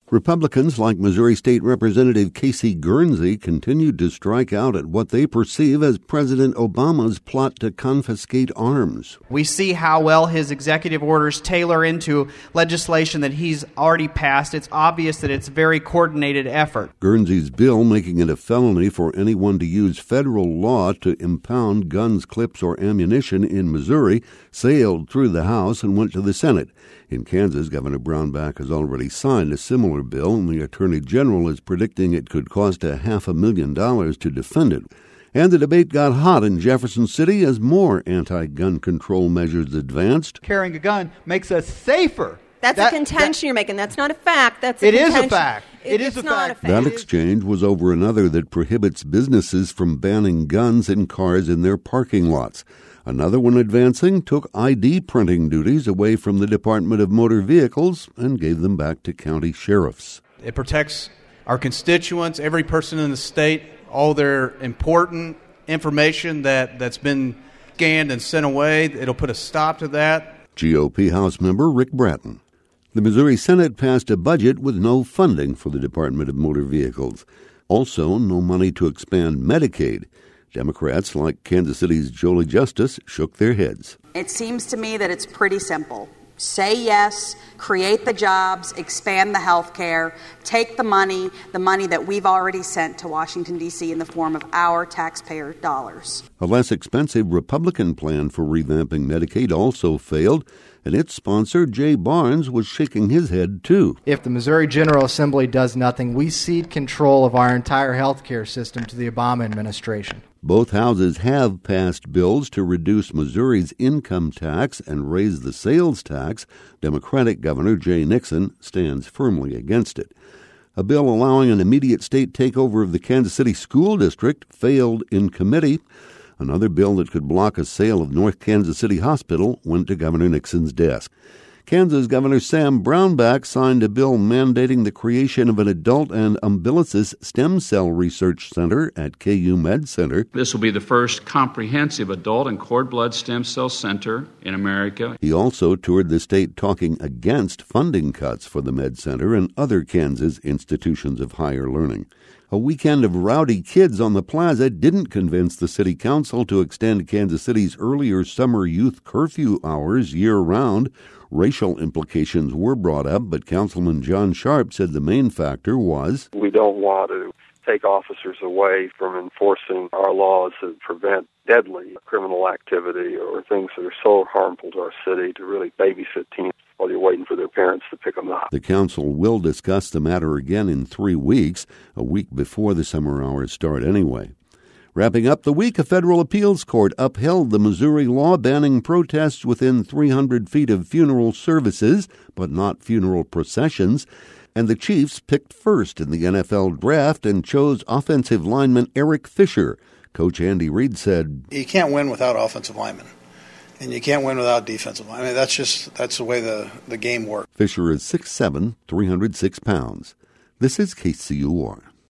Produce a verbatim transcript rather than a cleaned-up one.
Republicans like Missouri State Representative Casey Guernsey continued to strike out at what they perceive as President Obama's plot to confiscate arms. We see how well his executive orders tailor into legislation that he's already passed. It's obvious that it's a very coordinated effort. Guernsey's bill making it a felony for anyone to use federal law to impound guns, clips, or ammunition in Missouri sailed through the House and went to the Senate. In Kansas, Governor Brownback has already signed a similar bill, and the Attorney General is predicting it could cost a half a million dollars to defend it. And the debate got hot in Jefferson City as more anti-gun control measures advanced. Carrying a gun makes us safer. That's that, a contention that, you're making. That's not a fact. That's a it contention. is a fact. It, it is a fact. a fact. That exchange was over another that prohibits businesses from banning guns and cars in their parking lots. Another one advancing took I D printing duties away from the Department of Motor Vehicles and gave them back to county sheriffs. It protects our constituents, every person in the state, all their important information that, that's been scanned and sent away. It'll put a stop to that. G O P House member Rick Bratton. The Missouri Senate passed a budget with no funding for the Department of Motor Vehicles. Also, no money to expand Medicaid. Democrats, like Kansas City's Jolie Justice, shook their heads. It seems to me that it's pretty simple. Say yes, create the jobs, expand the health care, take the money, the money that we've already sent to Washington, D C in the form of our taxpayer dollars. A less expensive Republican plan for revamping Medicaid also failed, and its sponsor, Jay Barnes, was shaking his head, too. If the Missouri General Assembly does nothing, we cede control of our entire health care system to the Obama administration. Both houses have passed bills to reduce Missouri's income tax and raise the sales tax. Democratic Governor Jay Nixon stands firmly against it. A bill allowing an immediate state takeover of the Kansas City School District failed in committee. Another bill that could block a sale of North Kansas City Hospital went to Governor Nixon's desk. Kansas Governor Sam Brownback signed a bill mandating the creation of an adult and umbilical stem cell research center at K U Med Center. This will be the first comprehensive adult and cord blood stem cell center in America. He also toured the state talking against funding cuts for the Med Center and other Kansas institutions of higher learning. A weekend of rowdy kids on the plaza didn't convince the city council to extend Kansas City's earlier summer youth curfew hours year-round. Racial implications were brought up, but Councilman John Sharp said the main factor was, we don't want to take officers away from enforcing our laws that prevent deadly criminal activity or things that are so harmful to our city to really babysit teens while you're waiting for their parents to pick them up. The council will discuss the matter again in three weeks, a week before the summer hours start anyway. Wrapping up the week, a federal appeals court upheld the Missouri law banning protests within three hundred feet of funeral services, but not funeral processions. And the Chiefs picked first in the N F L draft and chose offensive lineman Eric Fisher. Coach Andy Reid said, you can't win without offensive linemen, and you can't win without defensive linemen. I mean, that's just that's the way the, the game works. Fisher is six foot seven, three hundred six pounds. This is K C U R.